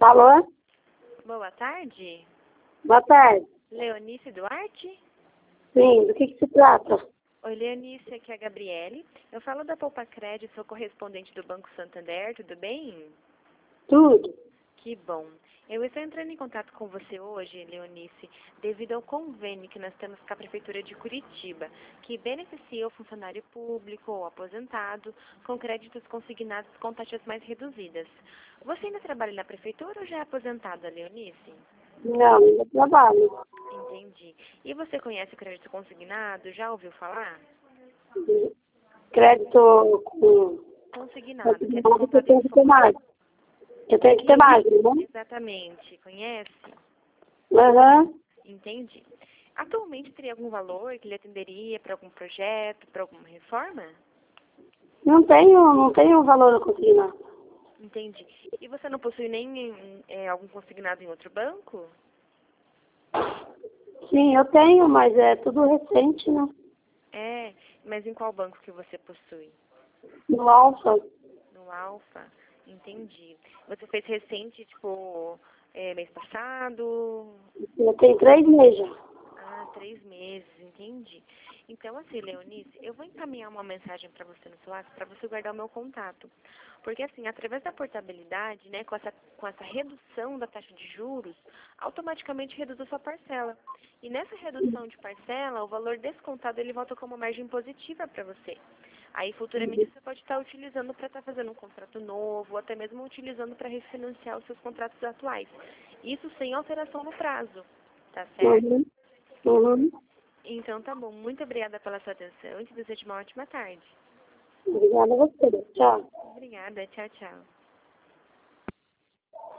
Alô? Boa tarde. Boa tarde. Leonice Duarte? Sim, do que se trata? Oi, Leonice, aqui é a Gabriele. Eu falo da Poupa Crédito, sou correspondente do Banco Santander, tudo bem? Tudo. Que bom. Eu estou entrando em contato com você hoje, Leonice, devido ao convênio que nós temos com a Prefeitura de Curitiba, que beneficia o funcionário público ou aposentado com créditos consignados com taxas mais reduzidas. Você ainda trabalha na Prefeitura ou já é aposentada, Leonice? Não, ainda trabalho. Entendi. E você conhece o crédito consignado? Já ouviu falar? Crédito com... Consignado, que é Eu descontado em tenho que ter folha. mais. Eu tenho que ter mais, né? Exatamente. Conhece? Aham. Entendi. Atualmente teria algum valor que lhe atenderia para algum projeto, para alguma reforma? Não tenho valor consignado. Entendi. E você não possui nem algum consignado em outro banco? Sim, eu tenho, mas é tudo recente, né? É, mas em qual banco que você possui? No Alfa. No Alfa? Entendi. Você fez recente, tipo, mês passado? Eu tenho 3 meses já. Ah, 3 meses, entendi. Então, assim, Leonice, eu vou encaminhar uma mensagem para você no seu WhatsApp para você guardar o meu contato. Porque, assim, através da portabilidade, né, com essa redução da taxa de juros, automaticamente reduz a sua parcela. E nessa redução de parcela, o valor descontado, ele volta como margem positiva para você. Aí, futuramente, você pode estar utilizando para estar fazendo um contrato novo, ou até mesmo utilizando para refinanciar os seus contratos atuais. Isso sem alteração no prazo, tá certo? Uhum. Uhum. Então tá bom. Muito obrigada pela sua atenção e te desejo uma ótima tarde. Obrigada a você. Tchau. Obrigada. Tchau, tchau.